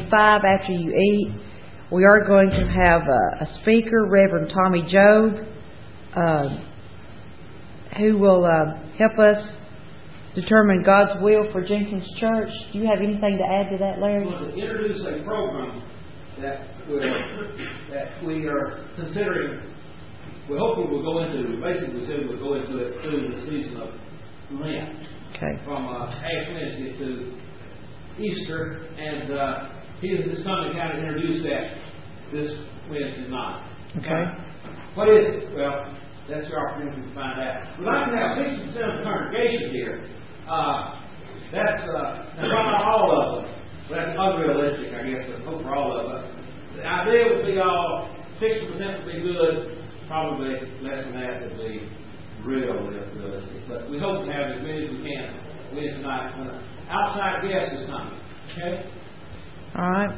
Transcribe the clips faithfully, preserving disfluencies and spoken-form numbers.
five after you eat. We are going to have a, a speaker, Reverend Tommy Job, uh, who will uh, help us determine God's will for Jenkins Church. Do you have anything to add to that, Larry? I want to introduce a program that, will, that we are considering. We hope we will go into, basically we said we'll go into it through the season of Lent. Okay. From uh, Ash Wednesday to Easter, and uh, he is coming to kind of introduce that this Wednesday night. Okay. Now, what is it? Well, that's your opportunity to find out. We'd like to have sixty percent of the congregation here. Uh, that's uh, not all of them. Well, that's unrealistic, I guess, but hope for all of us. The idea would be all sixty percent would be good. Probably less than that would be real realistic. But we hope to have as many as we can Wednesday night when an outside guest is coming. Okay? All right.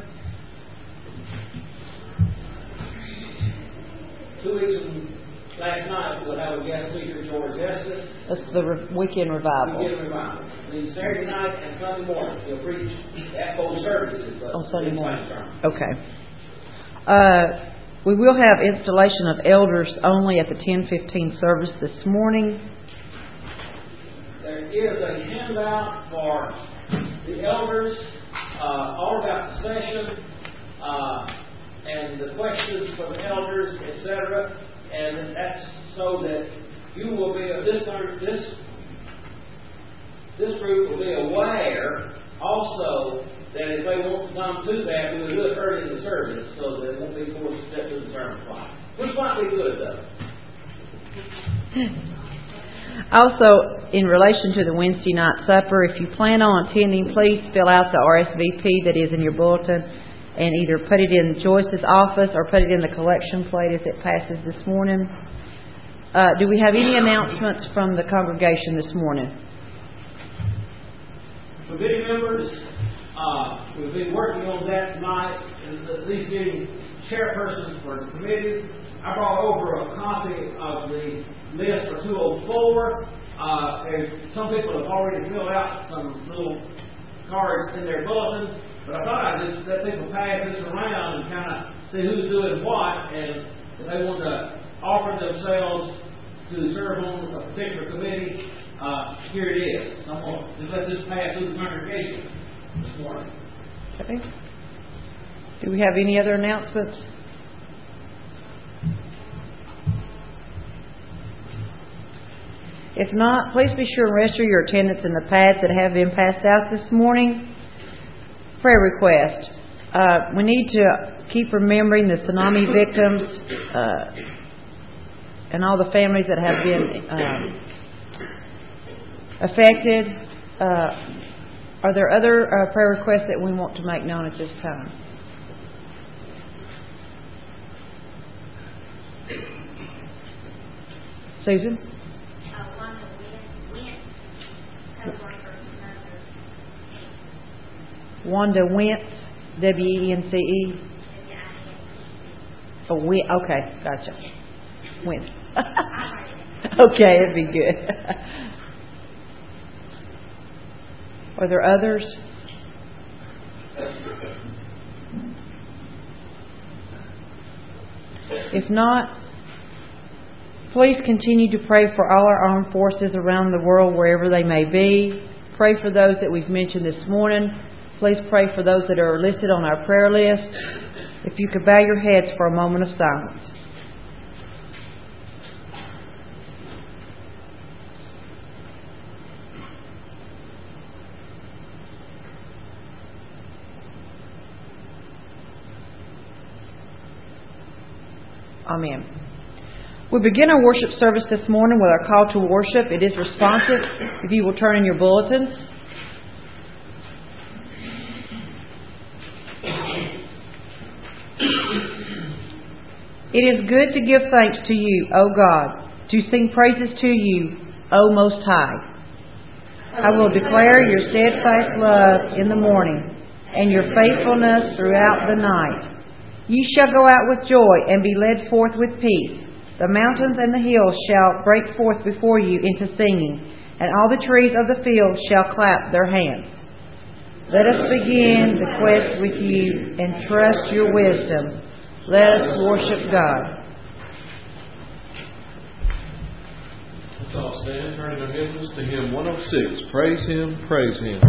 Two weeks from last night, we'll have a guest speaker, George Estes. That's the re- weekend revival. Weekend revival. The Saturday night and Sunday morning, he'll preach at both services. On Sunday morning. Okay. Uh, we will have installation of elders only at the ten fifteen service this morning. There is a handout for the elders, uh, all about the session, uh, and the questions for the elders, et cetera. And that's so that you will be this this this group will be aware also that if they want to come to that, we will do it early in the service so that it won't be forced to step to the sermon class. Which might be good, though. Also, in relation to the Wednesday night supper, if you plan on attending, please fill out the R S V P that is in your bulletin and either put it in Joyce's office or put it in the collection plate as it passes this morning. Uh, do we have any announcements from the congregation this morning? Committee members, uh, we've been working on that tonight, and at least getting chairpersons for the committees. I brought over a copy of the list for two oh four. Uh, some people have already filled out some little cards in their bulletins, but I thought I'd just let people pass this around and kind of see who's doing what, and if they want to offer themselves to serve on a particular committee, uh, here it is. I'm going to just let this pass through the congregation this morning. Okay. Do we have any other announcements? If not, please be sure and register your attendance in the pads that have been passed out this morning. Prayer request. Uh, we need to keep remembering the tsunami victims uh, and all the families that have been uh, affected. Uh, are there other uh, prayer requests that we want to make known at this time? Susan? Wanda Wentz, W E N C E. Oh, Wentz. Okay, gotcha. Wentz. Okay, that'd be good. Are there others? If not, please continue to pray for all our armed forces around the world, wherever they may be. Pray for those that we've mentioned this morning. Please pray for those that are listed on our prayer list. If you could bow your heads for a moment of silence. Amen. We begin our worship service this morning with our call to worship. It is responsive. If you will turn in your bulletins. It is good to give thanks to you, O God, to sing praises to you, O Most High. I will declare your steadfast love in the morning and your faithfulness throughout the night. Ye shall go out with joy and be led forth with peace. The mountains and the hills shall break forth before you into singing, and all the trees of the field shall clap their hands. Let us begin the quest with you and trust your wisdom. Let us worship God. Let's all stand, turning our hymns to hymn one oh six. Praise Him, praise Him.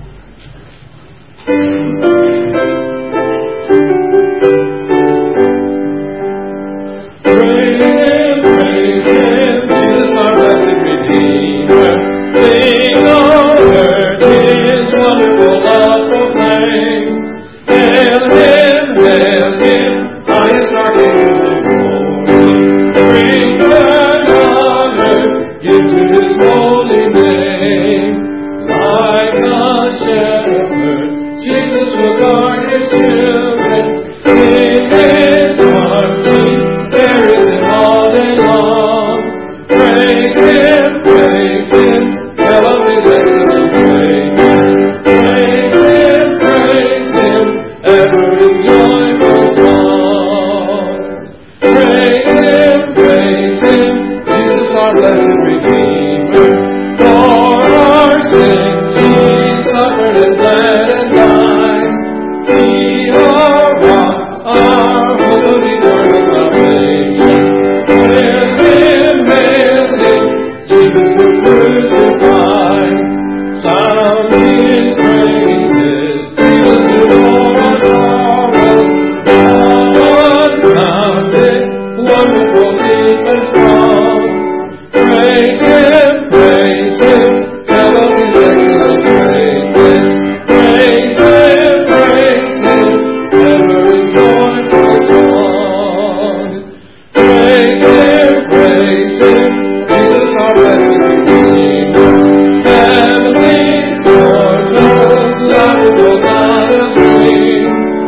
Praise Him, praise Him, Jesus our blessed Redeemer. Sing on earth His wonderful love proclaim. Hail Him, hail Him, highest archangel of glory. Bring word on earth, give to His holy name. Like a shepherd, Jesus will guard His children. In His arms, there is all day long. Praise Him, praise Him, tell of His excellent greatness. Praise Him, praise Him, ever in joyful song. Praise Him, praise Him, Jesus our blessed Redeemer. For our sins He suffered and bled and died. He our rock, our hope of eternal salvation. Hail Him, hail Him, Jesus was crucified. Sound His praises, Jesus who bore our sorrows. God unbounded, wonderful, deep and strong. Praise Him, praise Him, tell of His excellent greatness. Praise Him, praise Him, ever in joyful song. Praise Him, praise Him, Jesus our blessed Redeemer. Heavenly portals, loud will not sing.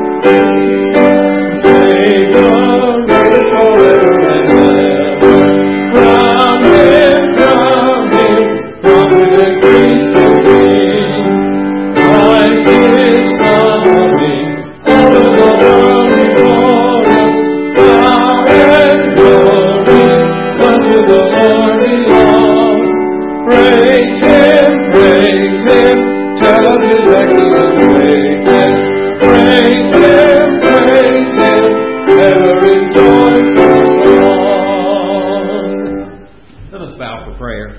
Savior, reigns forever and ever. Crown Him, crown Him, prophet and priest and king. Christ is coming, all of the world before us. Power and glory unto the Lord belong. Praise Him, praise Him, tell of His excellent greatness. Praise Him, praise Him, ever in joyful song. Let us bow for prayer.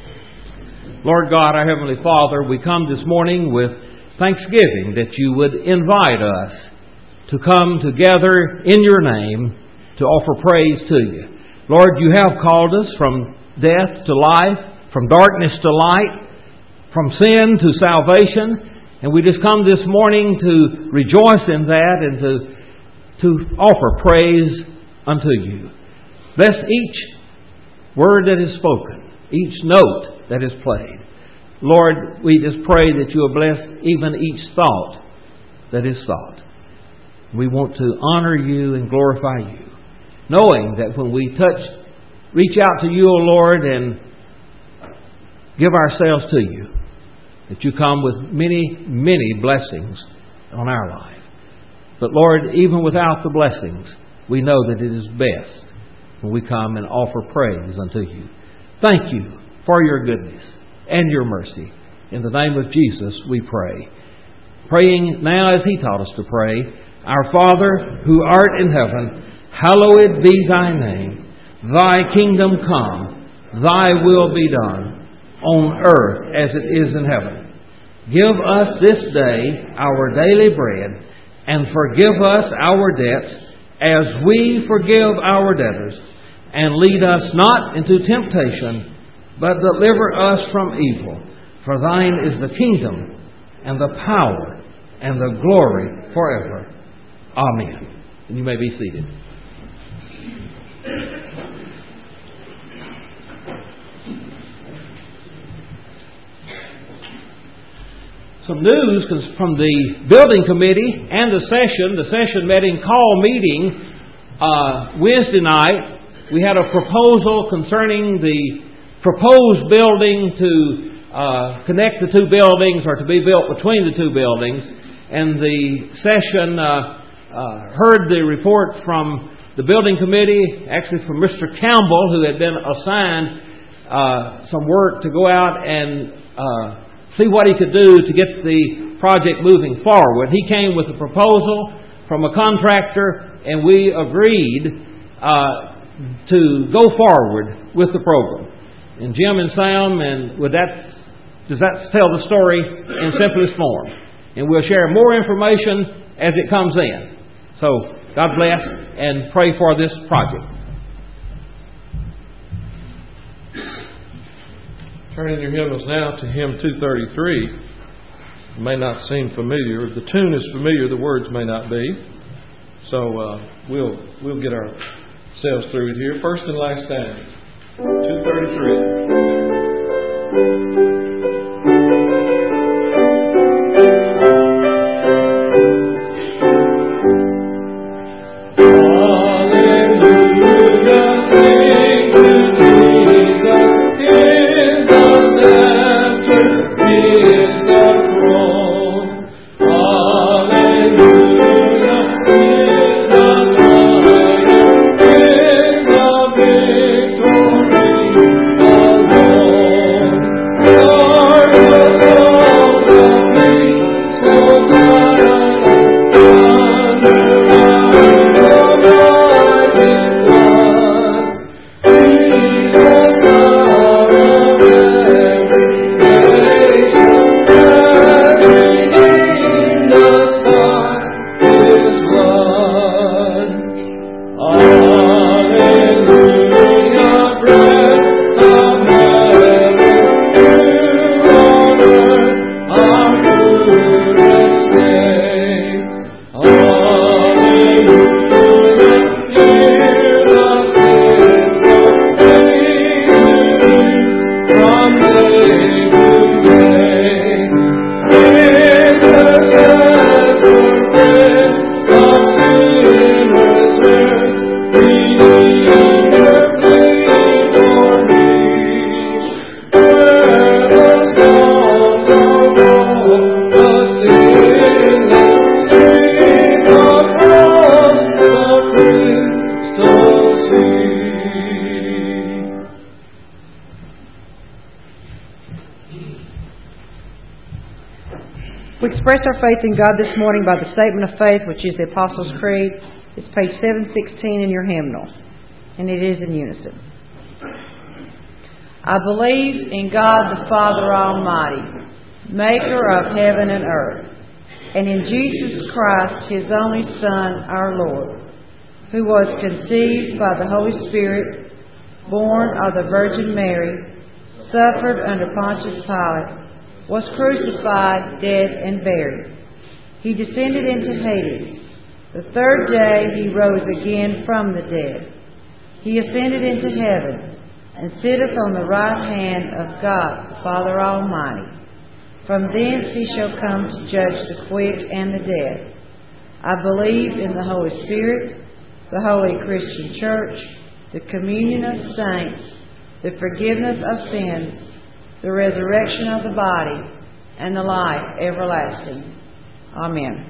Lord God, our Heavenly Father, we come this morning with thanksgiving that you would invite us to come together in your name to offer praise to you. Lord, you have called us from death to life, from darkness to light, from sin to salvation, and we just come this morning to rejoice in that and to, to offer praise unto you. Bless each word that is spoken, each note that is played. Lord, we just pray that you will bless even each thought that is thought. We want to honor you and glorify you, knowing that when we touch, reach out to you, O Lord, and give ourselves to you, that you come with many, many blessings on our life. But Lord, even without the blessings, we know that it is best when we come and offer praise unto you. Thank you for your goodness and your mercy. In the name of Jesus we pray. Praying now as He taught us to pray. Our Father, who art in heaven, hallowed be thy name. Thy kingdom come, thy will be done, on earth as it is in heaven. Give us this day our daily bread, and forgive us our debts as we forgive our debtors. And lead us not into temptation, but deliver us from evil. For thine is the kingdom, and the power, and the glory forever. Amen. And you may be seated. Some news from the building committee and the session. The session met in call meeting uh, Wednesday night. We had a proposal concerning the proposed building to uh, connect the two buildings, or to be built between the two buildings. And the session uh, uh, heard the report from the building committee, actually from Mister Campbell, who had been assigned uh, some work to go out and uh, see what he could do to get the project moving forward. He came with a proposal from a contractor, and we agreed uh, to go forward with the program. And Jim and Sam, and with that, does that tell the story in simplest form? And we'll share more information as it comes in. So, God bless, and pray for this project. Turning your hymnals now to hymn two thirty-three. It may not seem familiar. The tune is familiar, the words may not be. So uh, we'll we'll get ourselves through it here. First and last stanza, two thirty-three. We express our faith in God this morning by the statement of faith, which is the Apostles' Creed. It's page seven sixteen in your hymnal, and it is in unison. I believe in God the Father Almighty, maker of heaven and earth, and in Jesus Christ, His only Son, our Lord, who was conceived by the Holy Spirit, born of the Virgin Mary, suffered under Pontius Pilate, was crucified, dead, and buried. He descended into Hades. The third day He rose again from the dead. He ascended into heaven, and sitteth on the right hand of God the Father Almighty. From thence He shall come to judge the quick and the dead. I believe in the Holy Spirit, the holy Christian Church, the communion of saints, the forgiveness of sins, the resurrection of the body, and the life everlasting. Amen.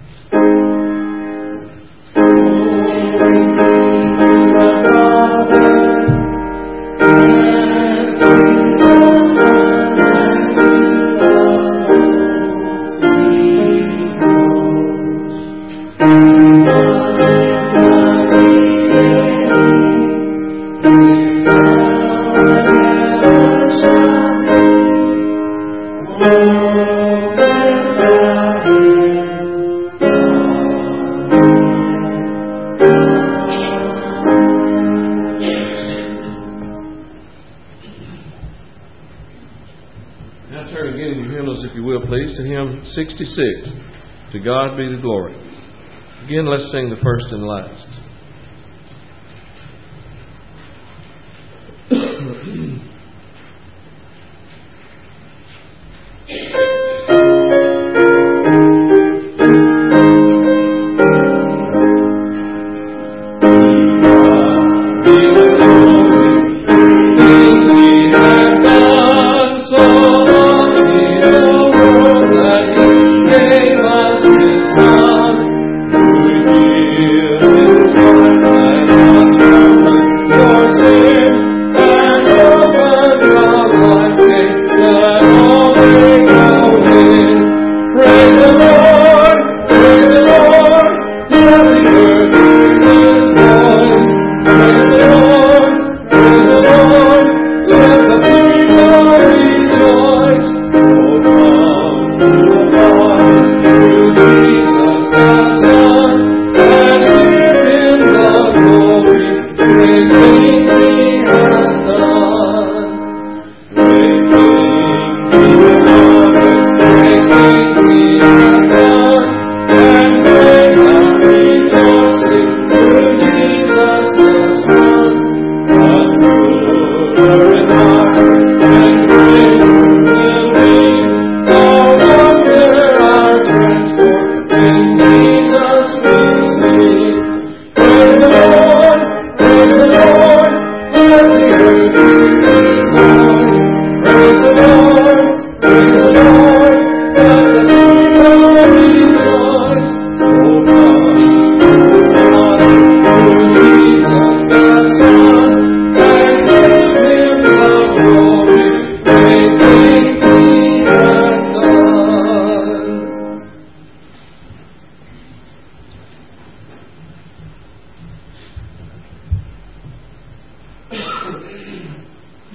sixty-six. To God be the glory. Again, let's sing the first and last. Thank you.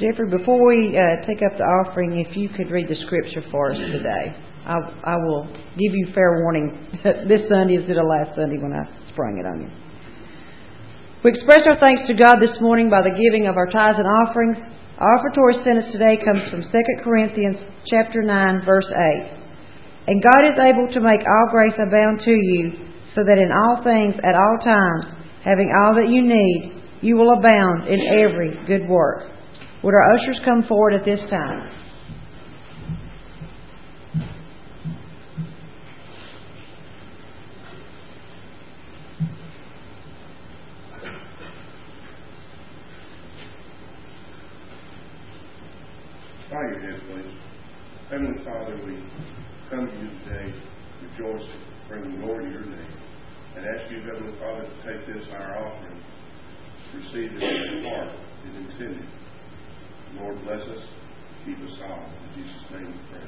Jeffrey, before we uh, take up the offering, if you could read the scripture for us today. I, I will give you fair warning this Sunday instead of last Sunday when I sprung it on you. We express our thanks to God this morning by the giving of our tithes and offerings. Our offertory sentence today comes from Second Corinthians chapter nine, verse eight. And God is able to make all grace abound to you, so that in all things, at all times, having all that you need, you will abound in every good work. Would our ushers come forward at this time? Bow your heads, please. Heavenly Father, we come to you today, rejoice, bringing glory to your name, and ask you, Heavenly Father, to take this, our offering, receive it in your heart as intended. Lord, bless us, keep us all. In Jesus' name we pray.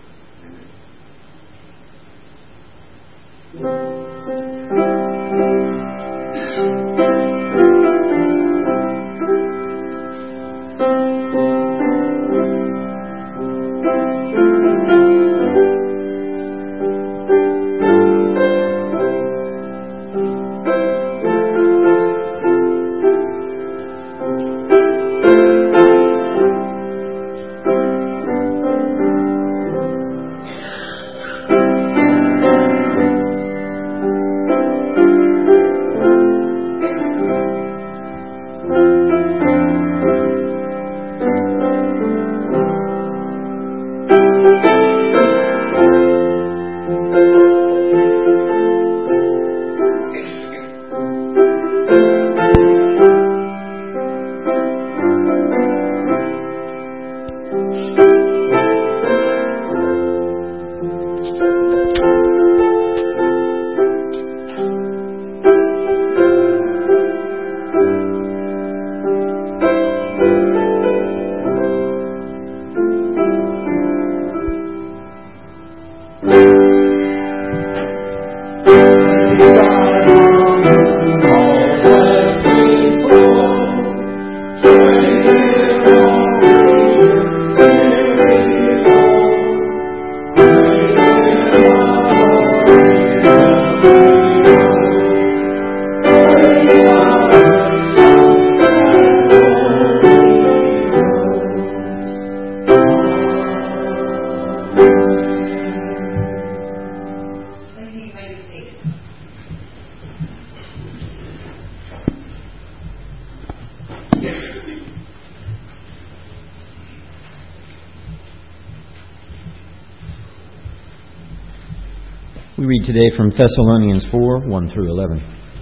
We read today from Thessalonians four, one through eleven.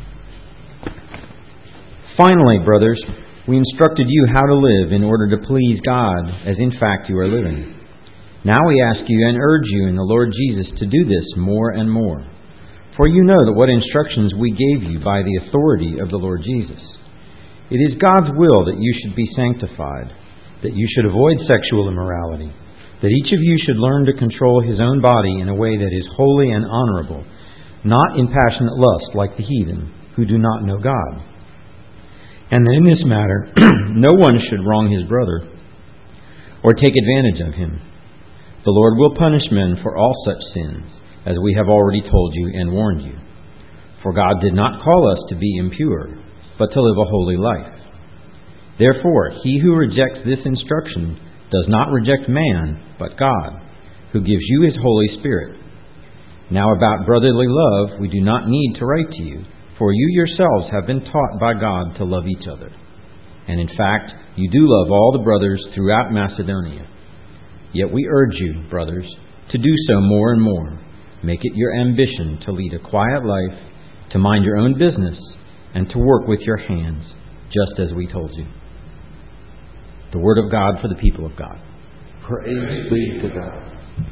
Finally, brothers, we instructed you how to live in order to please God, as in fact you are living. Now we ask you and urge you in the Lord Jesus to do this more and more. For you know that what instructions we gave you by the authority of the Lord Jesus. It is God's will that you should be sanctified, that you should avoid sexual immorality, that each of you should learn to control his own body in a way that is holy and honorable, not in passionate lust like the heathen, who do not know God. And that in this matter no one should wrong his brother or take advantage of him. The Lord will punish men for all such sins, as we have already told you and warned you. For God did not call us to be impure, but to live a holy life. Therefore, he who rejects this instruction does not reject man, but God, who gives you his Holy Spirit. Now about brotherly love we do not need to write to you, for you yourselves have been taught by God to love each other. And in fact, you do love all the brothers throughout Macedonia. Yet we urge you, brothers, to do so more and more. Make it your ambition to lead a quiet life, to mind your own business, and to work with your hands, just as we told you. The word of God for the people of God. Praise be to God.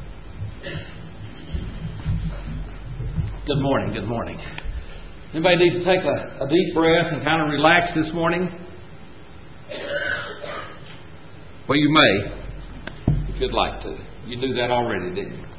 Good morning, good morning. Anybody need to take a, a deep breath and kind of relax this morning? Well, you may, if you'd like to. You knew that already, didn't you?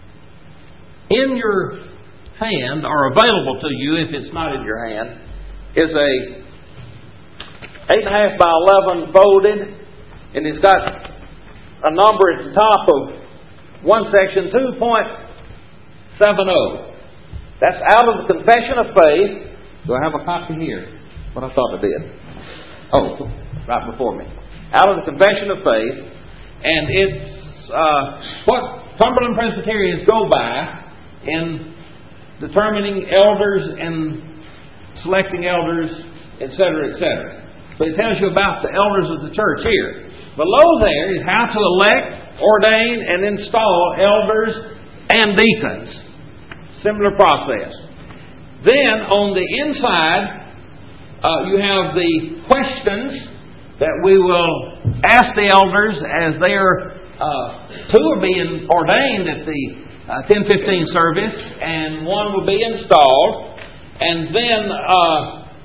In your hand, or available to you if it's not in your hand, is a eight and a half by eleven folded, and it's got a number at the top of one section, two point seven zero. That's out of the Confession of Faith. Do I have a copy here? What I thought I did. Oh, right before me. Out of the Confession of Faith, and it's uh, what Cumberland Presbyterians go by in determining elders and selecting elders, et cetera, et cetera. So it tells you about the elders of the church here. Below there is how to elect, ordain, and install elders and deacons. Similar process. Then on the inside, uh, you have the questions that we will ask the elders as they are, uh, two are being ordained at the uh, ten fifteen service, and one will be installed. And then uh,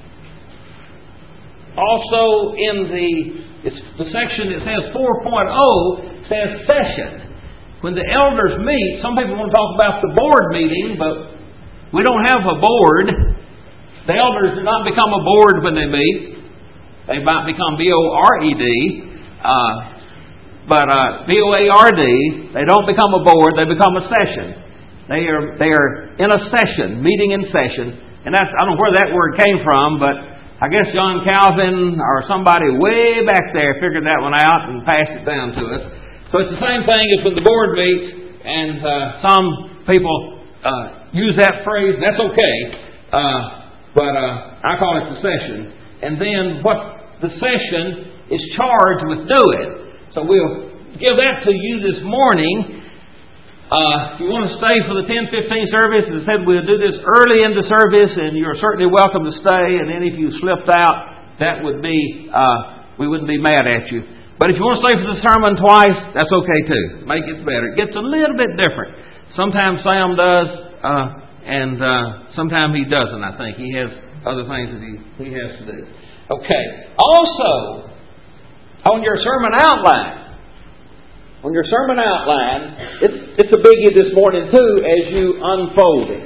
also in the it's the section that says four point oh says session. When the elders meet, some people want to talk about the board meeting, but we don't have a board. The elders do not become a board when they meet. They might become B O R E D, uh, but uh, B O A R D, they don't become a board, they become a session. They are they are in a session, meeting in session. And that's, I don't know where that word came from, but I guess John Calvin or somebody way back there figured that one out and passed it down to us. So it's the same thing as when the board meets, and uh, some people uh, use that phrase. That's okay, uh, but uh, I call it the session. And then what the session is charged with doing. So we'll give that to you this morning. Uh, if you want to stay for the ten fifteen service, as I said, we'll do this early in the service, and you're certainly welcome to stay. And then if you slipped out, that would be, uh, we wouldn't be mad at you. But if you want to stay for the sermon twice, that's okay too. Make it better. It gets a little bit different. Sometimes Sam does, uh, and uh, sometimes he doesn't, I think. He has other things that he, he has to do. Okay. Also, on your sermon outline, on your sermon outline, it's, it's a biggie this morning too as you unfold it.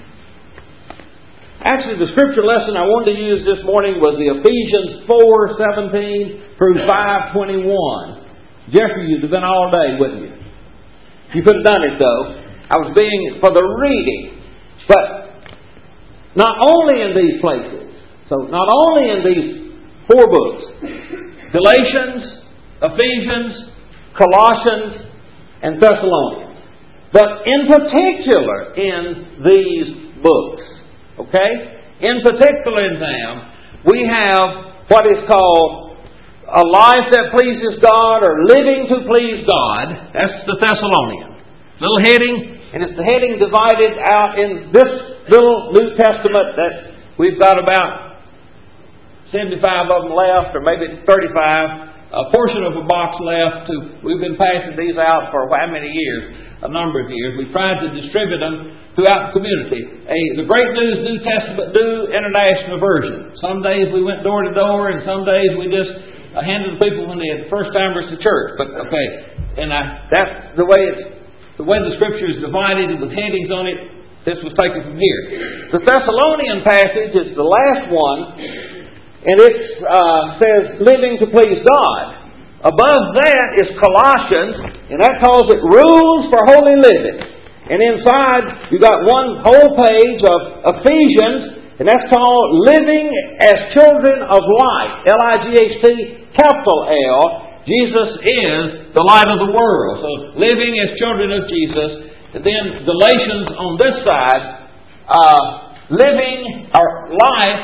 Actually, the scripture lesson I wanted to use this morning was the Ephesians four seventeen through five twenty-one. Jeffrey, you'd have been all day, wouldn't you? You could have done it though. I was being for the reading. But not only in these places, so not only in these four books, Galatians, Ephesians, Colossians, and Thessalonians, but in particular in these books. Okay? In particular in them, we have what is called a life that pleases God or living to please God. That's the Thessalonian. Little heading, and it's the heading divided out in this little New Testament that we've got about seventy-five of them left, or maybe thirty-five. A portion of a box left. To, we've been passing these out for how many years? A number of years. We've tried to distribute them throughout the community. A, the Great News New Testament New International Version. Some days we went door to door, and some days we just uh, handed the people when they had first timers to church. But okay, and I, that's the way it's the way the Scripture is divided with headings on it. This was taken from here. The Thessalonian passage is the last one, and it uh, says living to please God. Above that is Colossians, and that calls it rules for holy living. And inside, you've got one whole page of Ephesians, and that's called Living as Children of Light. L I G H T, capital L. Jesus is the light of the world. So, living as children of Jesus. And then Galatians on this side, uh, living our life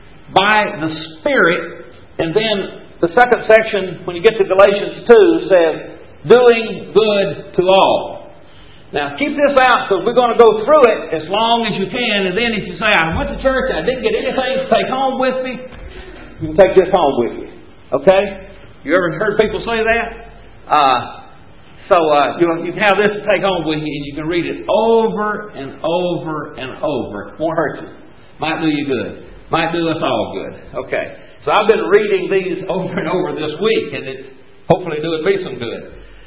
by the Spirit. And then the second section, when you get to Galatians two, says, doing good to all. Now, keep this out because we're going to go through it as long as you can. And then if you say, I went to church and I didn't get anything to take home with me, you can take this home with you. Okay? You ever heard people say that? Uh, so uh, you, you can have this to take home with you, and you can read it over and over and over. Won't hurt you. Might do you good. Might do us all good. Okay. So I've been reading these over and over this week, and it's hopefully doing me some good.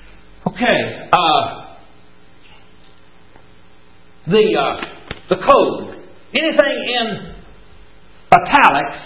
Okay. Uh, the uh, the code. Anything in italics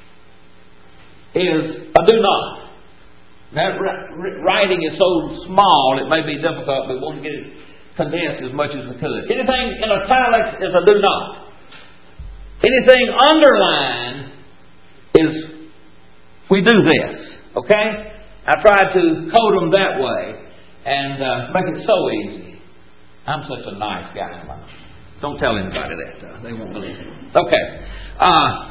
is a do not. That writing is so small it may be difficult, but we won't get it condensed as much as we could. Anything in italics is a do not. Anything underlined is we do this. Okay? I tried to code them that way and uh, make it so easy. I'm such a nice guy. Don't tell anybody that, though. They won't believe it. Okay. Uh,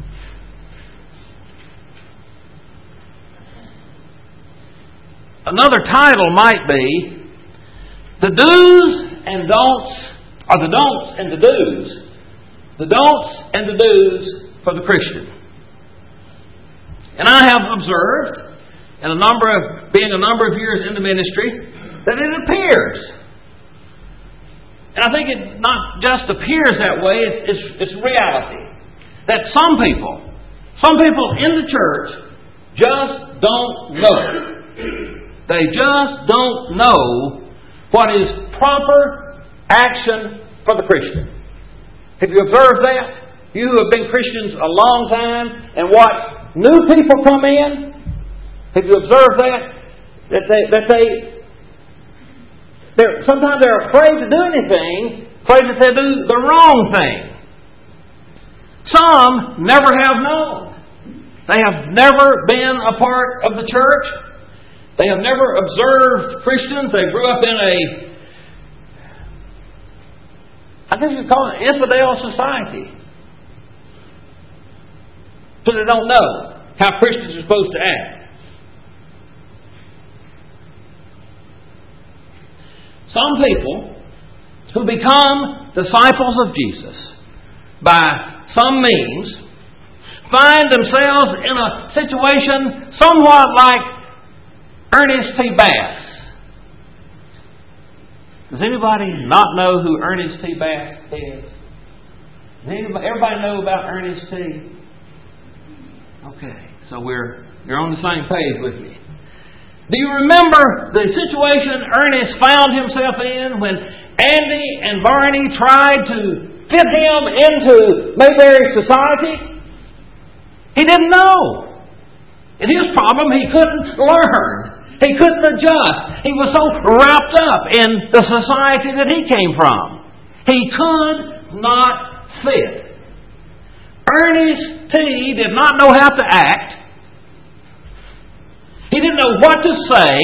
Another title might be The Do's and Don'ts, or the Don'ts and the Do's. The Don'ts and the Do's for the Christian. And I have observed, in a number of, being a number of years in the ministry, that it appears, and I think it not just appears that way, it's, it's, it's reality, that some people, some people in the church just don't know. They just don't know what is proper action for the Christian. Have you observed that? You who have been Christians a long time and watched new people come in, have you observed that? That they, that they they're, sometimes they're afraid to do anything, afraid that they do the wrong thing. Some never have known. They have never been a part of the church. They have never observed Christians. They grew up in a, I guess you'd call it an infidel society. So they don't know how Christians are supposed to act. Some people who become disciples of Jesus by some means find themselves in a situation somewhat like Ernest T. Bass. Does anybody not know who Ernest T. Bass is? Does anybody, everybody know about Ernest T.? Okay, so we're you're on the same page with me. Do you remember the situation Ernest found himself in when Andy and Barney tried to fit him into Mayberry society? He didn't know. And his problem, he couldn't learn. He couldn't adjust. He was so wrapped up in the society that he came from. He could not fit. Ernest T. did not know how to act. He didn't know what to say.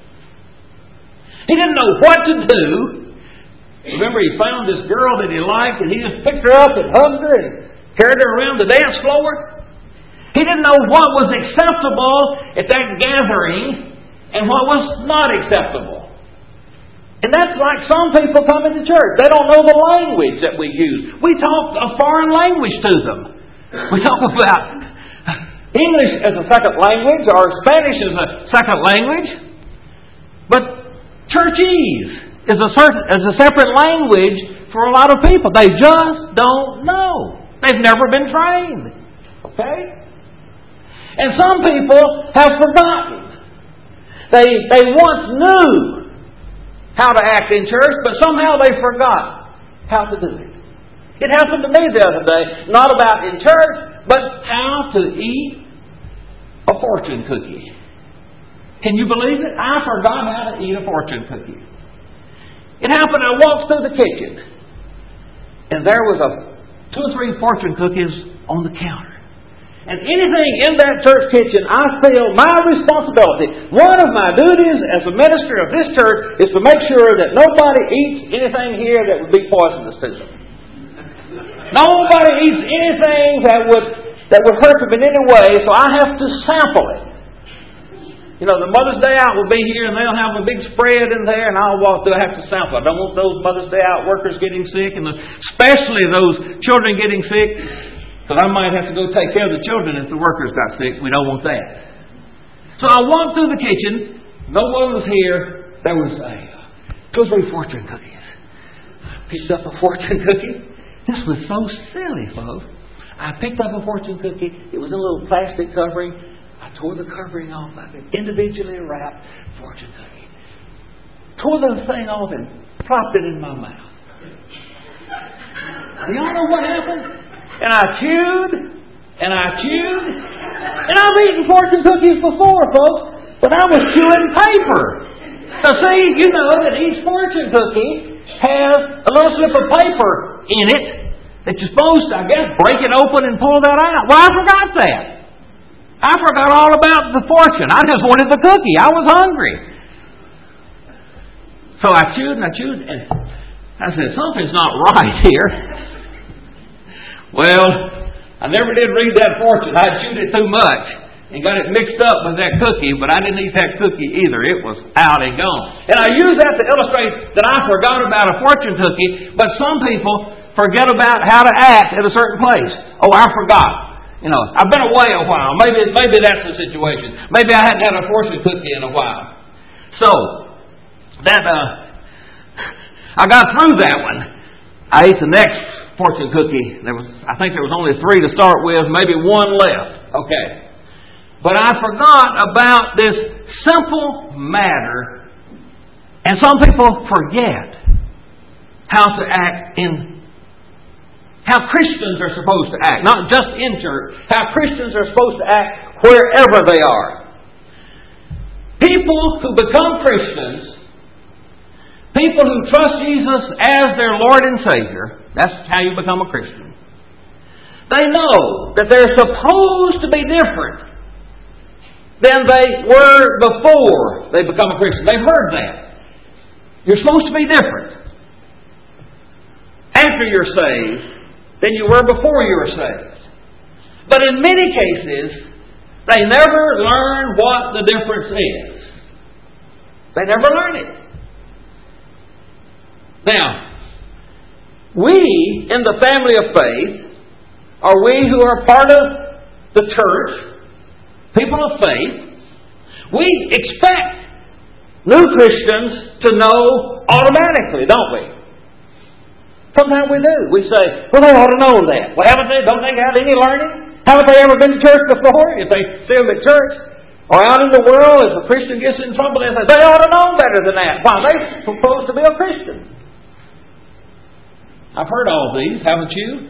He didn't know what to do. Remember, he found this girl that he liked and he just picked her up and hugged her and carried her around the dance floor. He didn't know what was acceptable at that gathering and what was not acceptable. And that's like some people come into church. They don't know the language that we use. We talk a foreign language to them. We talk about English as a second language or Spanish as a second language. But churchese is a, certain, is a separate language for a lot of people. They just don't know. They've never been trained. Okay? And some people have forgotten. They, they once knew how to act in church, but somehow they forgot how to do it. It happened to me the other day, not about in church, but how to eat a fortune cookie. Can you believe it? I forgot how to eat a fortune cookie. It happened, I walked through the kitchen, and there was a two or three fortune cookies on the counter. And anything in that church kitchen, I feel my responsibility. One of my duties as a minister of this church is to make sure that nobody eats anything here that would be poisonous to them. Nobody eats anything that would that would hurt them in any way, so I have to sample it. You know, the Mother's Day Out will be here, and they'll have a big spread in there, and I'll walk through. I have to sample. I don't want those Mother's Day Out workers getting sick, and especially those children getting sick. Because I might have to go take care of the children if the workers got sick. We don't want that. So I walked through the kitchen. No one was here. There was a two or three fortune cookies. I picked up a fortune cookie. This was so silly, folks. I picked up a fortune cookie. It was in a little plastic covering. I tore the covering off. I could individually wrapped fortune cookie. Tore the thing off and plopped it in my mouth. Do y'all know what happened? And I chewed, And I chewed. And I've eaten fortune cookies before, folks, but I was chewing paper. Now see, you know that each fortune cookie has a little slip of paper in it that you're supposed to, I guess, break it open and pull that out. Well, I forgot that. I forgot all about the fortune. I just wanted the cookie. I was hungry. So I chewed and I chewed, and I said, something's not right here. Well, I never did read that fortune. I chewed it too much and got it mixed up with that cookie, but I didn't eat that cookie either. It was out and gone. And I use that to illustrate that I forgot about a fortune cookie, but some people forget about how to act at a certain place. Oh, I forgot. You know, I've been away a while. Maybe maybe that's the situation. Maybe I hadn't had a fortune cookie in a while. So, that uh, I got through that one. I ate the next fortune cookie. There was, I think there was only three to start with, maybe one left. Okay. But I forgot about this simple matter, and some people forget how to act in, how Christians are supposed to act, not just in church, how Christians are supposed to act wherever they are. People who become Christians, people who trust Jesus as their Lord and Savior, that's how you become a Christian. They know that they're supposed to be different than they were before they become a Christian. They've heard that. You're supposed to be different after you're saved than you were before you were saved. But in many cases, they never learn what the difference is. They never learn it. Now, we in the family of faith, or we who are part of the church, people of faith, we expect new Christians to know automatically, don't we? Sometimes we do. We say, well, they ought to know that. Well, haven't they? Don't they have any learning? Haven't they ever been to church before? If they see them at church or out in the world, if a Christian gets in trouble, they say, they ought to know better than that. Why? They're supposed to be a Christian. I've heard all these, haven't you?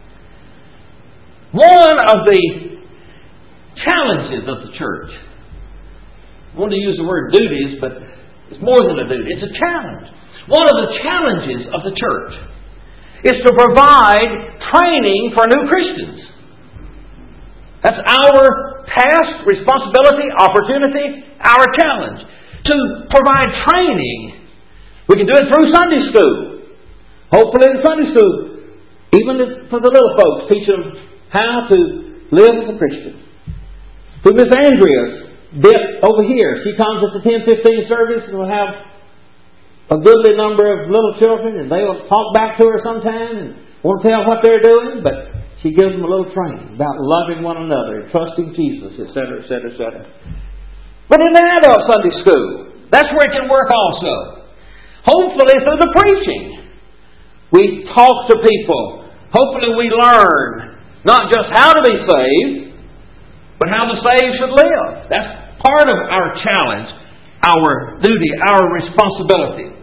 One of the challenges of the church, I want to use the word duties, but it's more than a duty. It's a challenge. One of the challenges of the church is to provide training for new Christians. That's our task, responsibility, opportunity, our challenge. To provide training. We can do it through Sunday school. Hopefully in Sunday school, even for the little folks, teach them how to live as a Christian. Through Miss Andrea's bit over here. She comes at the ten fifteen service and will have a goodly number of little children, and they will talk back to her sometime and won't tell what they're doing, but she gives them a little training about loving one another, trusting Jesus, et cetera, et cetera, et cetera. But in the adult Sunday school, that's where it can work also. Hopefully through the preaching, we talk to people. Hopefully we learn not just how to be saved, but how the saved should live. That's part of our challenge, our duty, our responsibility.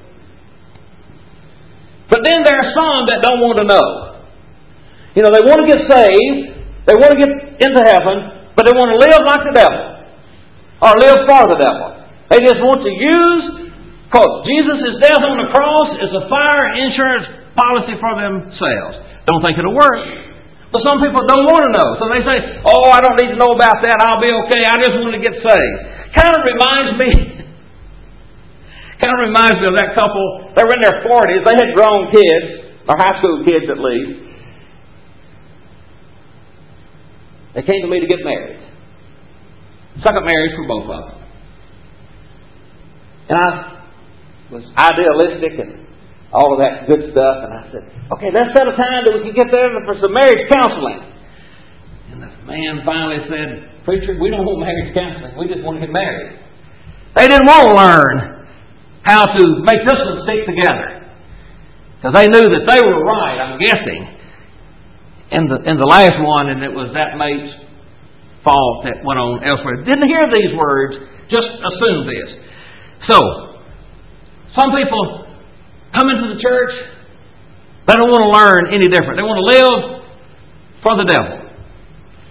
But then there are some that don't want to know. You know, they want to get saved, they want to get into heaven, but they want to live like the devil, or live for the devil. They just want to use, because Jesus' death on the cross is a fire insurance policy for themselves. Don't think it'll work. But some people don't want to know. So they say, oh, I don't need to know about that. I'll be okay. I just want to get saved. Kind of reminds me, kind of reminds me of that couple. They were in their forties. They had grown kids, or high school kids at least. They came to me to get married. Second marriage for both of them. And I was idealistic and all of that good stuff. And I said, okay, let's set a time that we can get there for some marriage counseling. And the man finally said, preacher, we don't want marriage counseling. We just want to get married. They didn't want to learn how to make this one stick together. Because they knew that they were right, I'm guessing, in the, in the last one, and it was that mate's fault that went on elsewhere. Didn't hear these words, just assume this. So, some people come into the church, they don't want to learn any different. They want to live for the devil.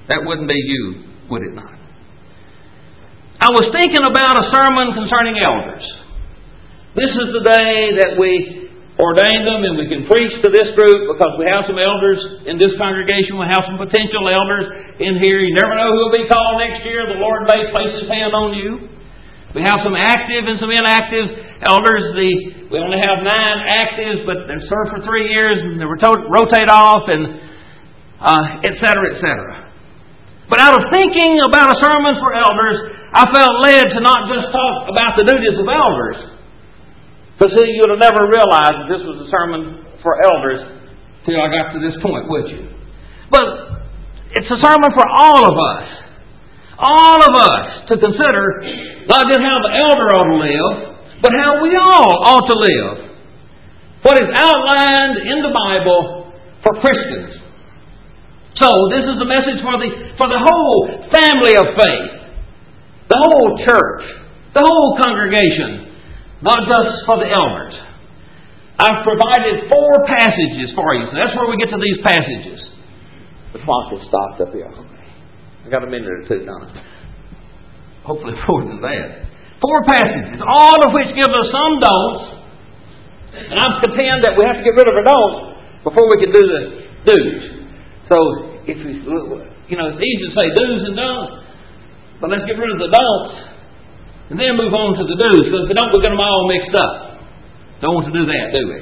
That wouldn't be you, would it not? I was thinking about a sermon concerning elders. This is the day that we ordain them and we can preach to this group because we have some elders in this congregation. We have some potential elders in here. You never know who will be called next year. The Lord may place His hand on you. We have some active and some inactive elders. The, we only have nine actives, but they serve for three years and they rotate, rotate off, and uh, et cetera, et cetera. But out of thinking about a sermon for elders, I felt led to not just talk about the duties of elders. Because see, you would have never realized that this was a sermon for elders till I got to this point, would you? But it's a sermon for all of us. All of us to consider not just how the elder ought to live, but how we all ought to live. What is outlined in the Bible for Christians. So this is the message for the for the whole family of faith, the whole church, the whole congregation, not just for the elders. I've provided four passages for you. So that's where we get to these passages. The clock is stopped up here. Okay. I got a minute or two, don't I? Hopefully more than that. Four passages, all of which give us some don'ts. And I'm contend that we have to get rid of our don'ts before we can do the do's. So, if we, you know, it's easy to say do's and don'ts, but let's get rid of the don'ts and then move on to the do's. Because if we don't, we'll get them all mixed up. Don't want to do that, do we?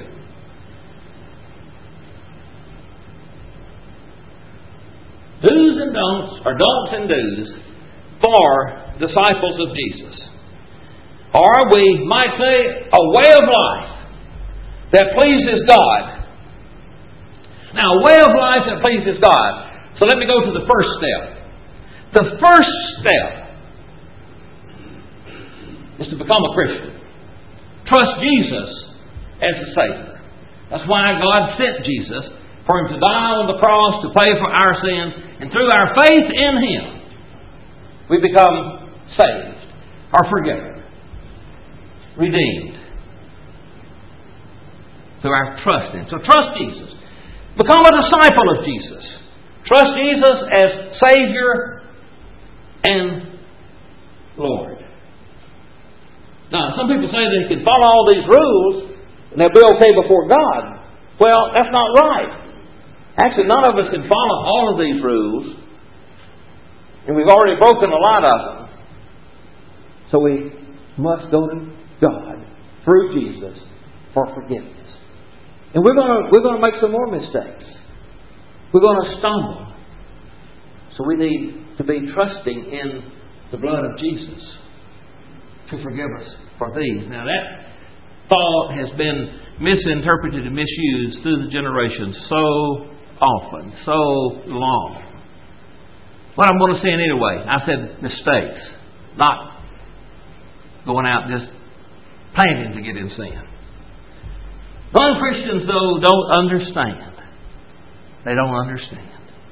Do's and don'ts, or don'ts and do's, for disciples of Jesus. Or we might say a way of life that pleases God. Now, a way of life that pleases God. So let me go to the first step. The first step is to become a Christian. Trust Jesus as the Savior. That's why God sent Jesus, for Him to die on the cross, to pay for our sins, and through our faith in Him, we become saved, or forgiven, redeemed, through our trust in Him. So trust Jesus. Become a disciple of Jesus. Trust Jesus as Savior and Lord. Now, some people say they can follow all these rules and they'll be okay before God. Well, that's not right. Actually, none of us can follow all of these rules, and we've already broken a lot of them. So we must go to God through Jesus for forgiveness. And we're going to we're going to make some more mistakes. We're going to stumble. So we need to be trusting in the blood of Jesus to forgive us for these. Now that thought has been misinterpreted and misused through the generations so often, so long. What I'm going to say anyway, I said mistakes, not going out just planning to get in sin. Non-Christians, though, don't understand. They don't understand.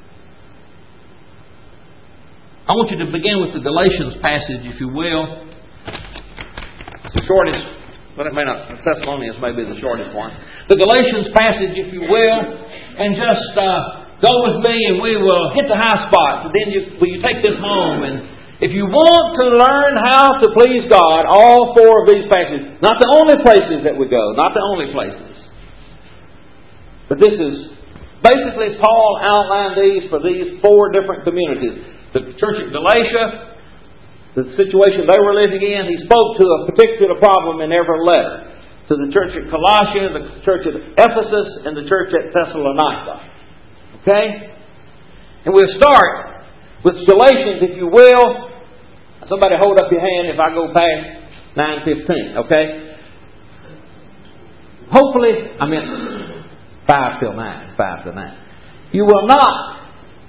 I want you to begin with the Galatians passage, if you will. It's the shortest, but it may not, Thessalonians may be the shortest one. The Galatians passage, if you will, and just uh, go with me and we will hit the high spots. And then you, will you take this home? And if you want to learn how to please God, all four of these passages, not the only places that we go, not the only places. But this is, basically Paul outlined these for these four different communities. The church at Galatia, the situation they were living in, he spoke to a particular problem in every letter. To the church at Colossia, the church at Ephesus, and the church at Thessalonica. Okay? And we'll start with Galatians, if you will. Somebody hold up your hand if I go past nine fifteen, okay? Hopefully, I mean, five till nine, five till nine. You will not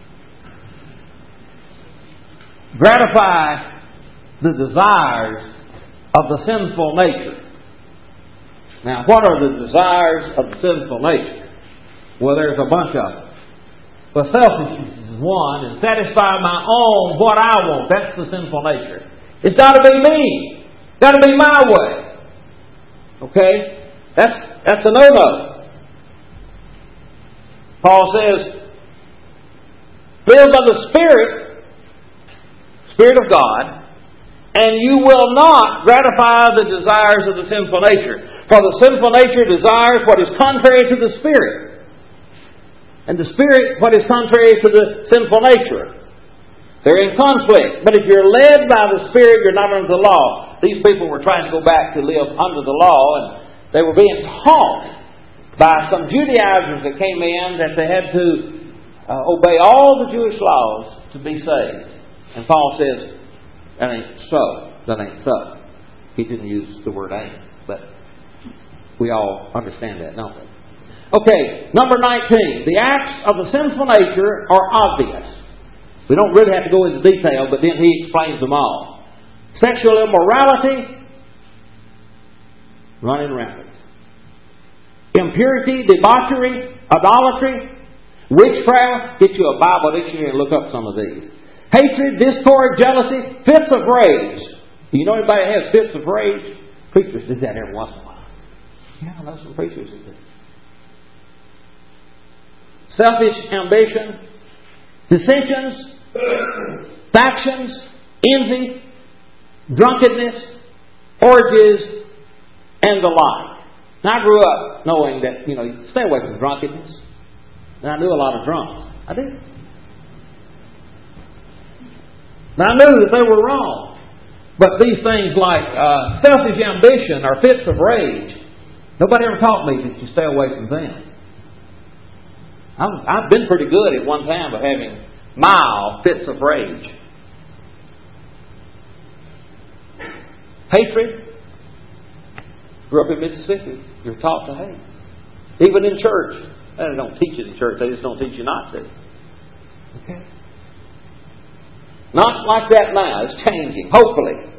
gratify the desires of the sinful nature. Now, what are the desires of the sinful nature? Well, there's a bunch of them. But selfishness is one, and satisfy my own, what I want. That's the sinful nature. It's got to be me. It's got to be my way. Okay? That's, that's a no-no. Paul says, live by the Spirit, Spirit of God, and you will not gratify the desires of the sinful nature. For the sinful nature desires what is contrary to the Spirit, and the Spirit what is contrary to the sinful nature. They're in conflict. But if you're led by the Spirit, you're not under the law. These people were trying to go back to live under the law, and they were being taught by some Judaizers that came in that they had to uh, obey all the Jewish laws to be saved. And Paul says, that ain't so. That ain't so. He didn't use the word ain't, but we all understand that, don't we? Okay, number nineteen. The acts of the sinful nature are obvious. We don't really have to go into detail, but then he explains them all. Sexual immorality, running rampant. Impurity, debauchery, idolatry, witchcraft. Get you a Bible dictionary and look up some of these. Hatred, discord, jealousy, fits of rage. Do you know anybody that has fits of rage? Preachers do that every once in a while. Yeah, I know some preachers that do. Selfish ambition, dissensions, factions, envy, drunkenness, orgies, and the like. Now, I grew up knowing that, you know, you stay away from drunkenness. And I knew a lot of drunks. I did. And I knew that they were wrong. But these things like uh, selfish ambition or fits of rage, nobody ever taught me that you stay away from them. I've, I've been pretty good at one time of having mild fits of rage. Hatred. Grew up in Mississippi. You're taught to hate. Even in church. They don't teach it in church. They just don't teach you not to. Okay? Not like that now. It's changing. Hopefully.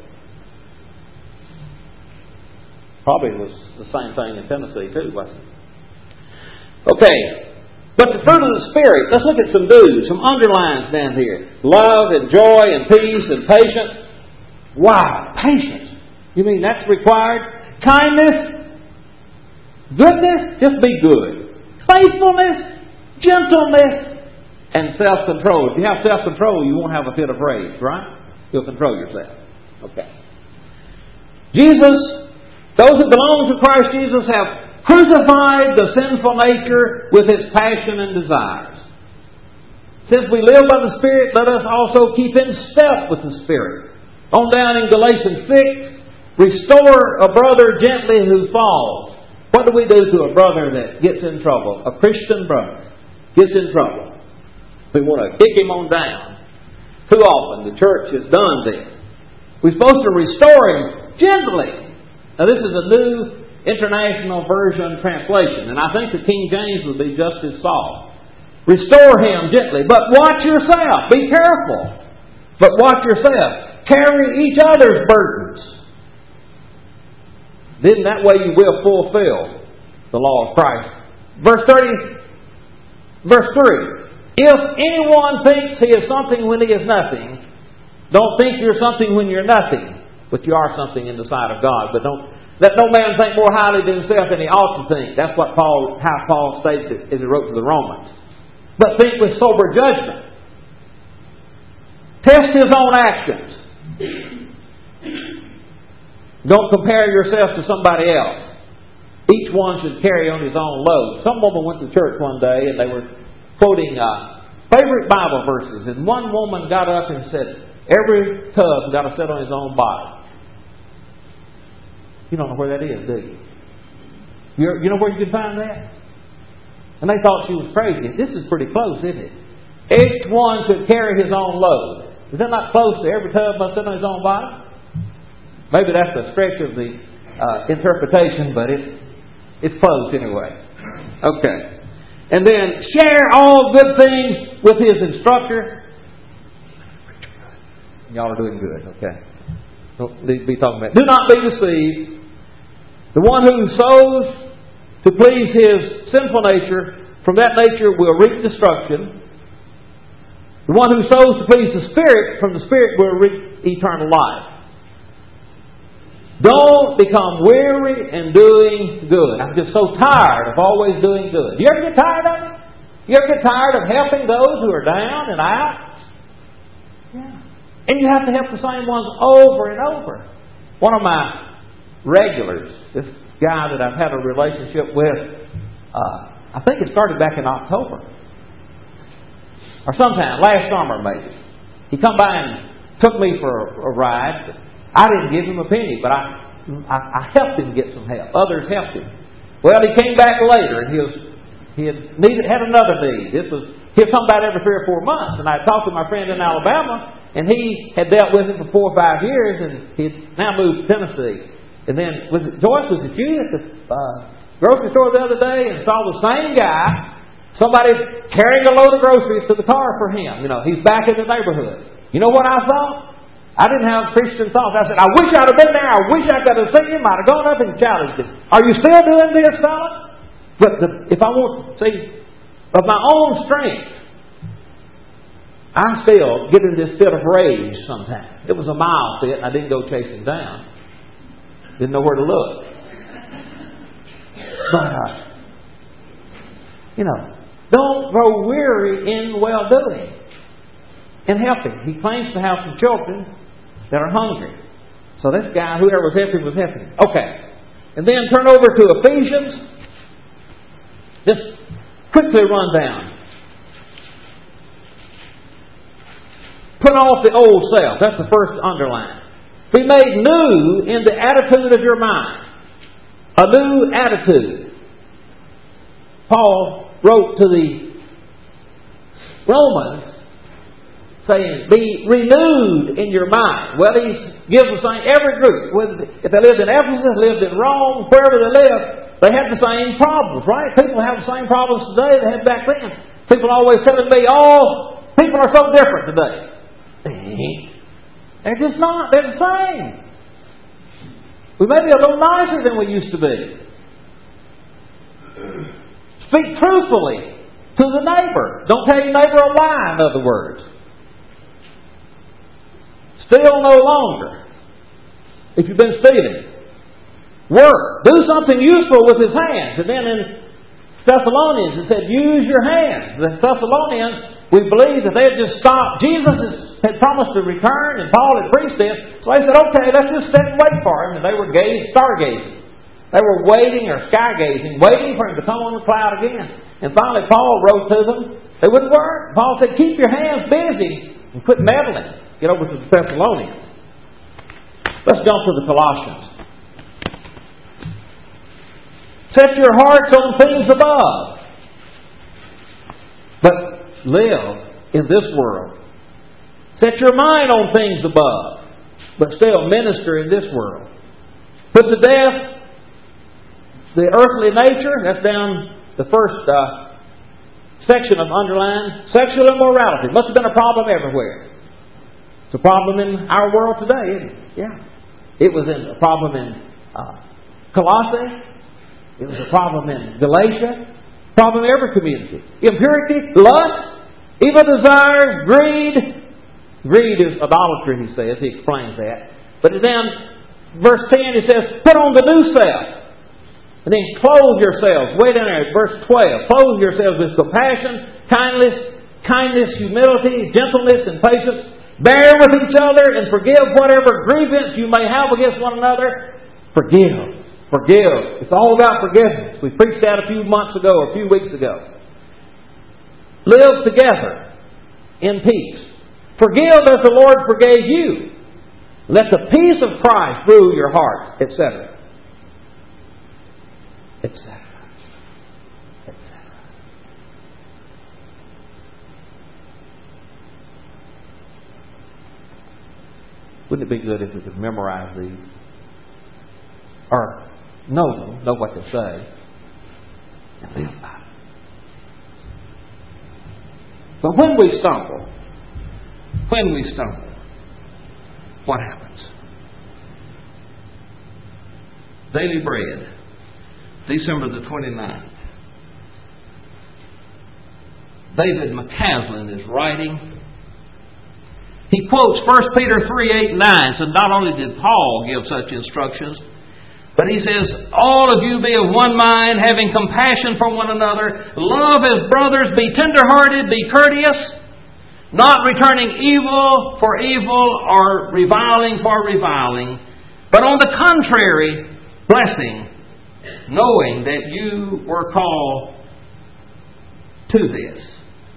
Probably was the same thing in Tennessee too, wasn't it? Okay. But the fruit of the Spirit, let's look at some do's, some underlines down here. Love and joy and peace and patience. Wow, patience. You mean that's required? Kindness, goodness, just be good. Faithfulness, gentleness, and self-control. If you have self-control, you won't have a fit of rage, right? You'll control yourself. Okay. Jesus, those who belong to Christ Jesus have crucified the sinful nature with its passion and desires. Since we live by the Spirit, let us also keep in step with the Spirit. On down in Galatians six, restore a brother gently who falls. What do we do to a brother that gets in trouble? A Christian brother gets in trouble. We want to kick him on down. Too often the church has done this. We're supposed to restore him gently. Now this is a new International Version translation, and I think the King James would be just as soft. Restore him gently, but watch yourself. Be careful, but watch yourself. Carry each other's burdens. Then that way you will fulfill the law of Christ. Verse thirty, verse three. If anyone thinks he is something when he is nothing, don't think you're something when you're nothing, but you are something in the sight of God. But don't let no man think more highly of himself than he ought to think. That's what Paul, how Paul stated it as he wrote to the Romans. But think with sober judgment. Test his own actions. Don't compare yourself to somebody else. Each one should carry on his own load. Some woman went to church one day and they were quoting uh, favorite Bible verses. And one woman got up and said, every tub got to sit on his own bottom. You don't know where that is, do you? You're, you know where you can find that? And they thought she was crazy. This is pretty close, isn't it? Each one should carry his own load. Is that not close to every tub must sit on his own bottom? Maybe that's a stretch of the uh, interpretation, but it's, it's close anyway. Okay. And then share all good things with his instructor. Y'all are doing good, okay. Don't need to be talking about. Do not be deceived. The one who sows to please his sinful nature, from that nature will reap destruction. The one who sows to please the Spirit, from the Spirit will reap eternal life. Don't become weary in doing good. I'm just so tired of always doing good. Do you ever get tired of it? You ever get tired of helping those who are down and out? Yeah. And you have to help the same ones over and over. One of my regulars, this guy that I've had a relationship with, uh, I think it started back in October. Or sometime, last summer maybe. He come by and took me for a, a ride. I didn't give him a penny, but I, I, I helped him get some help. Others helped him. Well, he came back later, and he was he had needed had another need. This was he'd come back every three or four months, and I talked to my friend in Alabama, and he had dealt with him for four or five years, and he had now moved to Tennessee. And then was it Joyce? Was it you at the uh, grocery store the other day, and saw the same guy, somebody carrying a load of groceries to the car for him? You know, he's back in the neighborhood. You know what I thought? I didn't have Christian thoughts. I said, I wish I'd have been there. I wish I could have seen him. I'd have gone up and challenged him. Are you still doing this, fella? But the, if I want to see of my own strength, I still get in this fit of rage sometimes. It was a mild fit, and I didn't go chase him down. Didn't know where to look. But, uh, you know, don't grow weary in well-doing and helping. He claims to have some children that are hungry. So this guy, whoever was helping, was helping. Okay. And then turn over to Ephesians. Just quickly run down. Put off the old self. That's the first underline. Be made new in the attitude of your mind. A new attitude. Paul wrote to the Romans saying, be renewed in your mind. Well, he gives the same, every group, whether if they lived in Ephesus, lived in Rome, wherever they lived, they had the same problems, right? People have the same problems today they had back then. People always telling me, oh, people are so different today. They ain't. They're just not. They're the same. We may be a little nicer than we used to be. Speak truthfully to the neighbor. Don't tell your neighbor a lie, in other words. Steal no longer. If you've been stealing. Work. Do something useful with his hands. And then in Thessalonians it said, use your hands. The Thessalonians, we believe that they had just stopped. Jesus had promised to return, and Paul had preached this. So they said, okay, let's just sit and wait for him. And they were gaze, stargazing. They were waiting or sky gazing, waiting for him to come on the cloud again. And finally Paul wrote to them. They wouldn't work. Paul said, keep your hands busy and quit meddling. Get over to the Thessalonians. Let's jump to the Colossians. Set your hearts on things above. But live in this world. Set your mind on things above. But still minister in this world. Put to death the earthly nature. That's down the first uh, section of underline. Sexual immorality. Must have been a problem everywhere. It's a problem in our world today, isn't it? Yeah. It was a problem in uh, Colossae. It was a problem in Galatia. Problem in every community. Impurity, lust, evil desires, greed. Greed is idolatry, he says. He explains that. But then, verse ten, he says, put on the new self. And then clothe yourselves. Way down there, verse twelve. Clothe yourselves with compassion, kindness, kindness, humility, gentleness, and patience. Bear with each other and forgive whatever grievance you may have against one another. Forgive. Forgive. It's all about forgiveness. We preached that a few months ago, or a few weeks ago. Live together in peace. Forgive as the Lord forgave you. Let the peace of Christ rule your hearts, et cetera, et cetera, et cetera. Wouldn't it be good if we could memorize these? Or know them, know what they say, and live by them. But when we stumble, when we stumble, what happens? Daily Bread, December the twenty-ninth. David McCaslin is writing. He quotes First Peter three, eight, nine. So not only did Paul give such instructions, But he says, all of you be of one mind, having compassion for one another. Love as brothers, be tenderhearted, be courteous, not returning evil for evil or reviling for reviling, but on the contrary, blessing, knowing that you were called to this.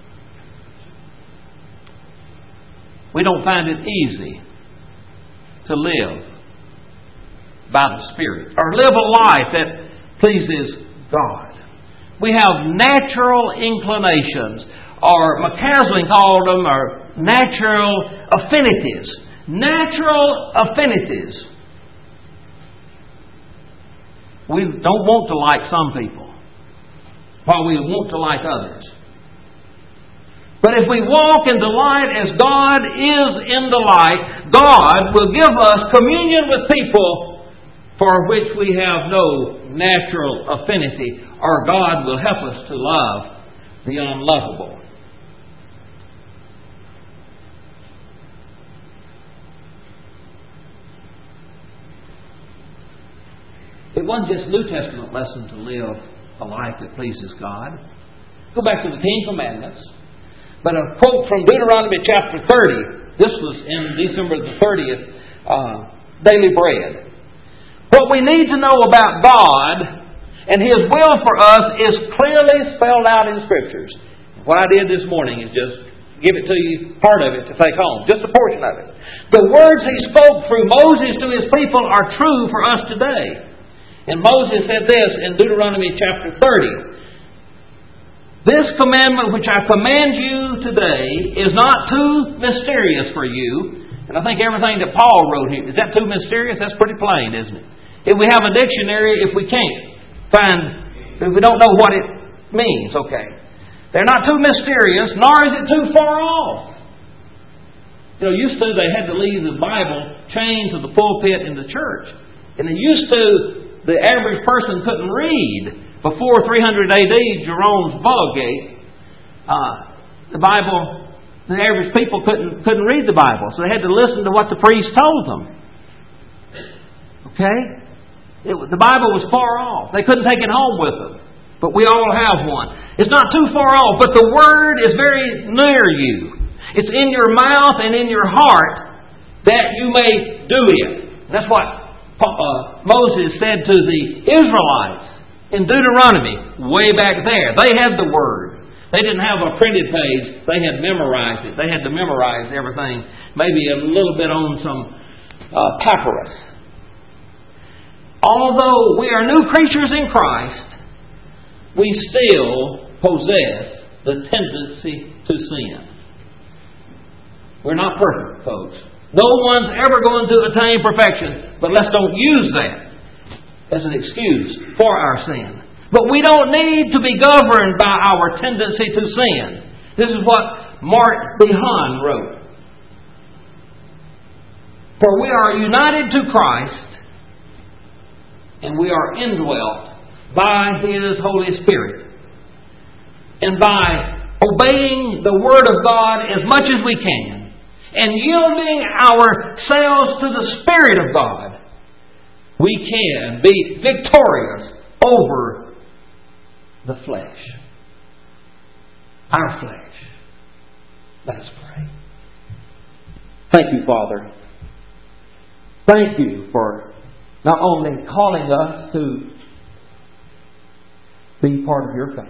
We don't find it easy to live by the Spirit, or live a life that pleases God. We have natural inclinations, or McCaslin called them, or natural affinities. Natural affinities. We don't want to like some people, while we want to like others. But if we walk in the light as God is in the light, God will give us communion with people for which we have no natural affinity, or God will help us to love the unlovable. It wasn't just New Testament lesson to live a life that pleases God. Go back to the Ten Commandments. But a quote from Deuteronomy chapter thirty. This was in December the thirtieth, uh, Daily Bread. What we need to know about God and His will for us is clearly spelled out in Scriptures. What I did this morning is just give it to you, part of it to take home, just a portion of it. The words He spoke through Moses to His people are true for us today. And Moses said this in Deuteronomy chapter thirty. This commandment which I command you today is not too mysterious for you. And I think everything that Paul wrote here, is that too mysterious? That's pretty plain, isn't it? If we have a dictionary, if we can't find, if we don't know what it means, okay. They're not too mysterious, nor is it too far off. You know, used to they had to leave the Bible chained to the pulpit in the church. And they used to, the average person couldn't read. Before three hundred A D, Jerome's Vulgate, uh, the Bible, the average people couldn't couldn't read the Bible. So they had to listen to what the priest told them. Okay? It, the Bible was far off. They couldn't take it home with them. But we all have one. It's not too far off, but the Word is very near you. It's in your mouth and in your heart that you may do it. That's what uh, Moses said to the Israelites in Deuteronomy, way back there. They had the Word. They didn't have a printed page. They had memorized it. They had to memorize everything, maybe a little bit on some uh, papyrus. Although we are new creatures in Christ, we still possess the tendency to sin. We're not perfect, folks. No one's ever going to attain perfection, but let's don't use that as an excuse for our sin. But we don't need to be governed by our tendency to sin. This is what Mark Behan wrote. For we are united to Christ, and we are indwelt by His Holy Spirit. And by obeying the Word of God as much as we can, and yielding ourselves to the Spirit of God, we can be victorious over the flesh. Our flesh. Let us pray. Thank you, Father. Thank you for not only calling us to be part of your family,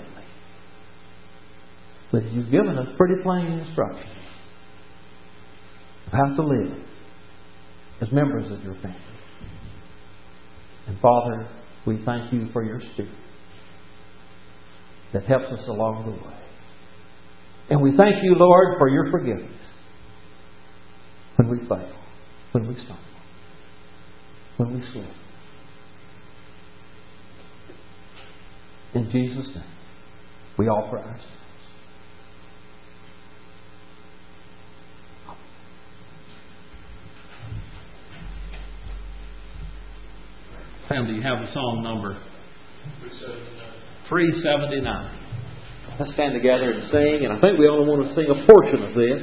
but you've given us pretty plain instructions of how to live as members of your family. And Father, we thank you for your Spirit that helps us along the way. And we thank you, Lord, for your forgiveness when we fail, when we stumble, when we slip. In Jesus' name, we offer ourselves. Sam, do you have the song number? three seventy-nine. Let's stand together and sing, and I think we only want to sing a portion of this.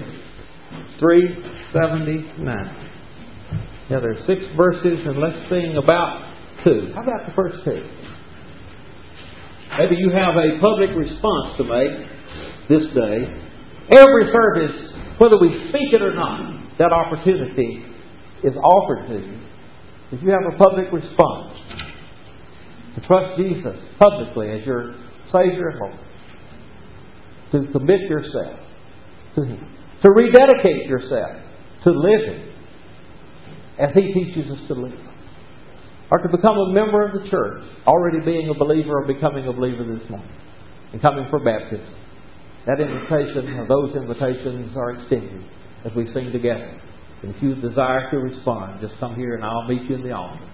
three seventy-nine. Yeah, there are six verses, and let's sing about two? How about the first two? Maybe you have a public response to make this day. Every service, whether we speak it or not, that opportunity is offered to you. If you have a public response to trust Jesus publicly as your Savior and Lord, to commit yourself to Him, to rededicate yourself to living as He teaches us to live, or to become a member of the church, already being a believer or becoming a believer this morning, and coming for baptism. That invitation, or those invitations, are extended as we sing together. And if you desire to respond, just come here and I'll meet you in the altar.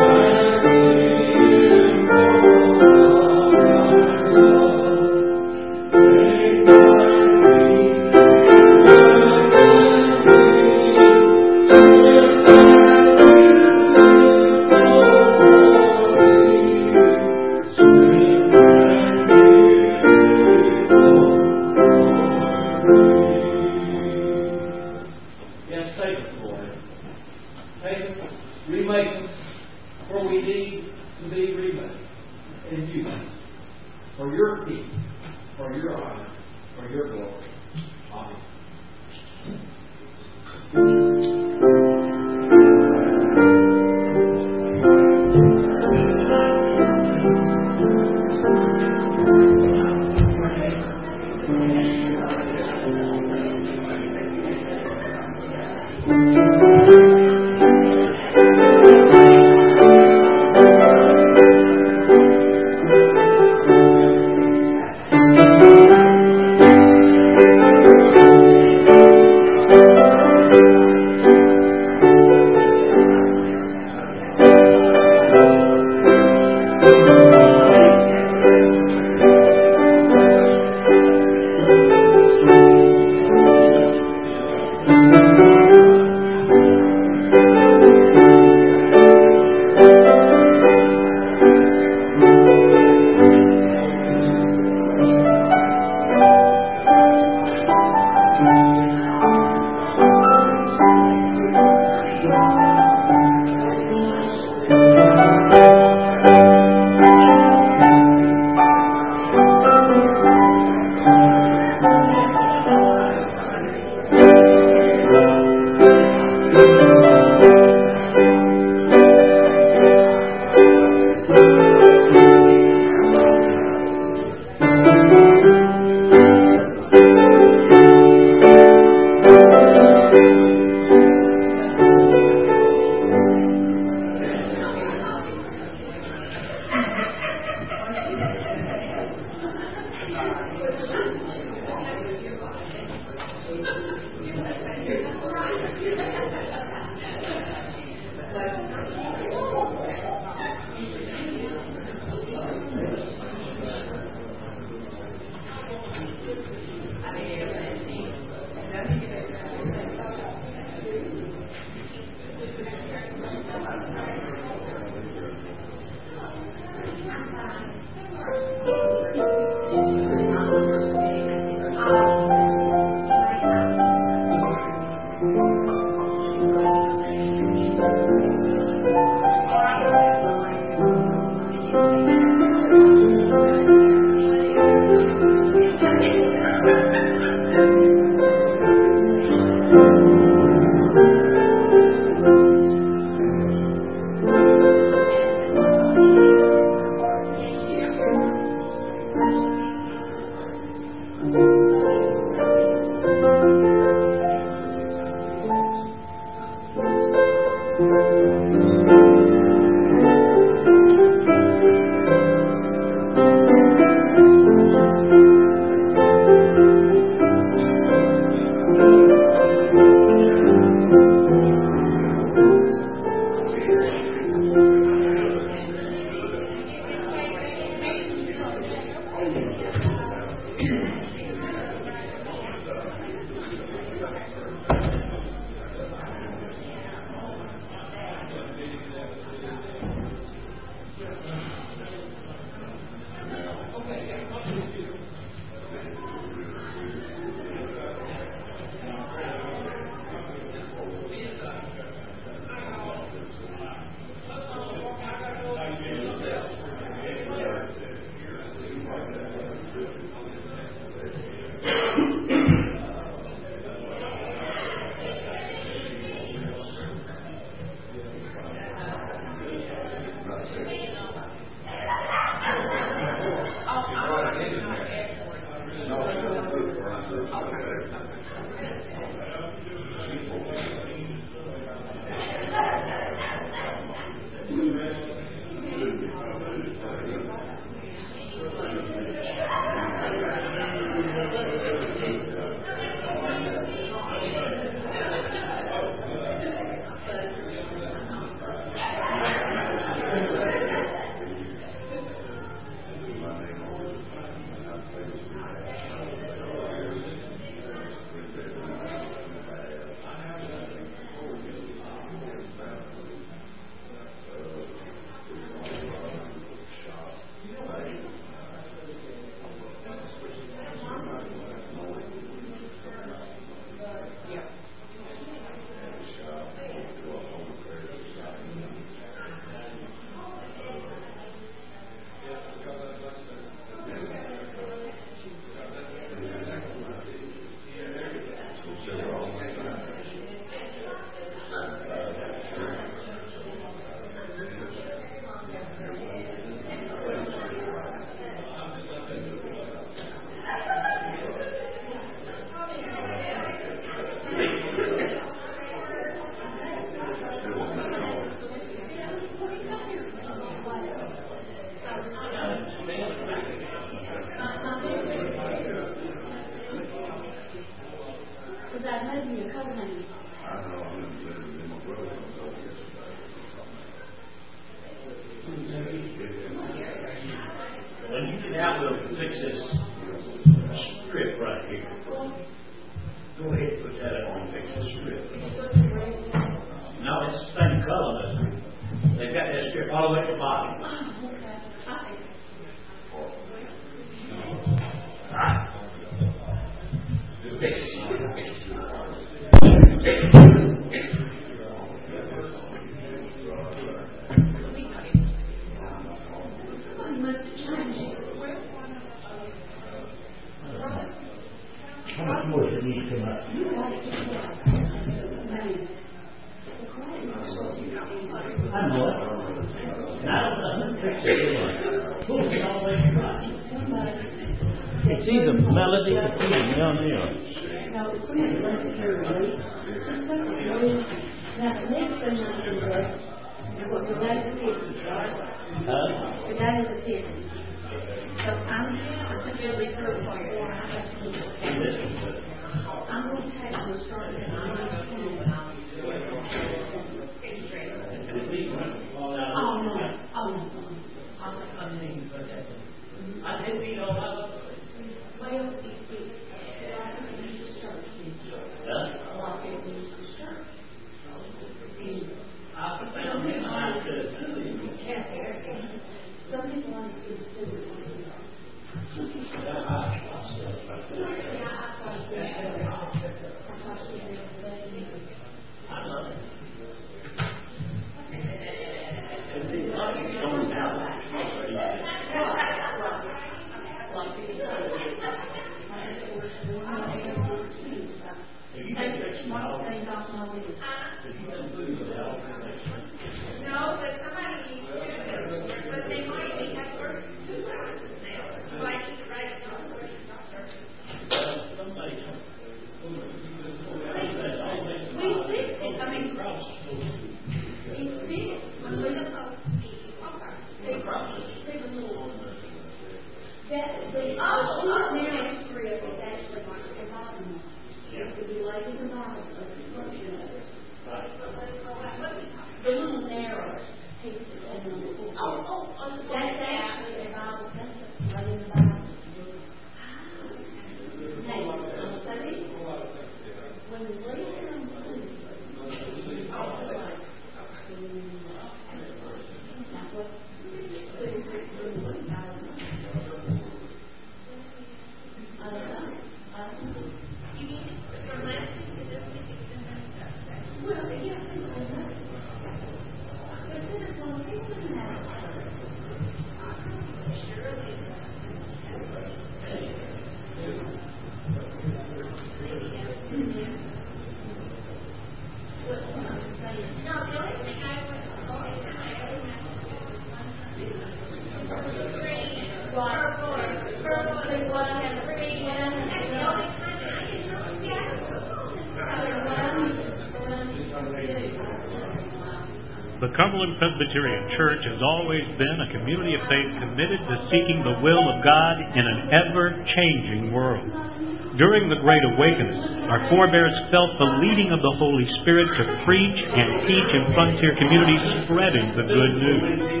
The Cumberland Presbyterian Church has always been a community of faith committed to seeking the will of God in an ever-changing world. During the Great Awakening, our forebears felt the leading of the Holy Spirit to preach and teach in frontier communities, spreading the good news.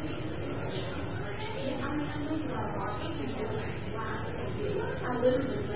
Elizabeth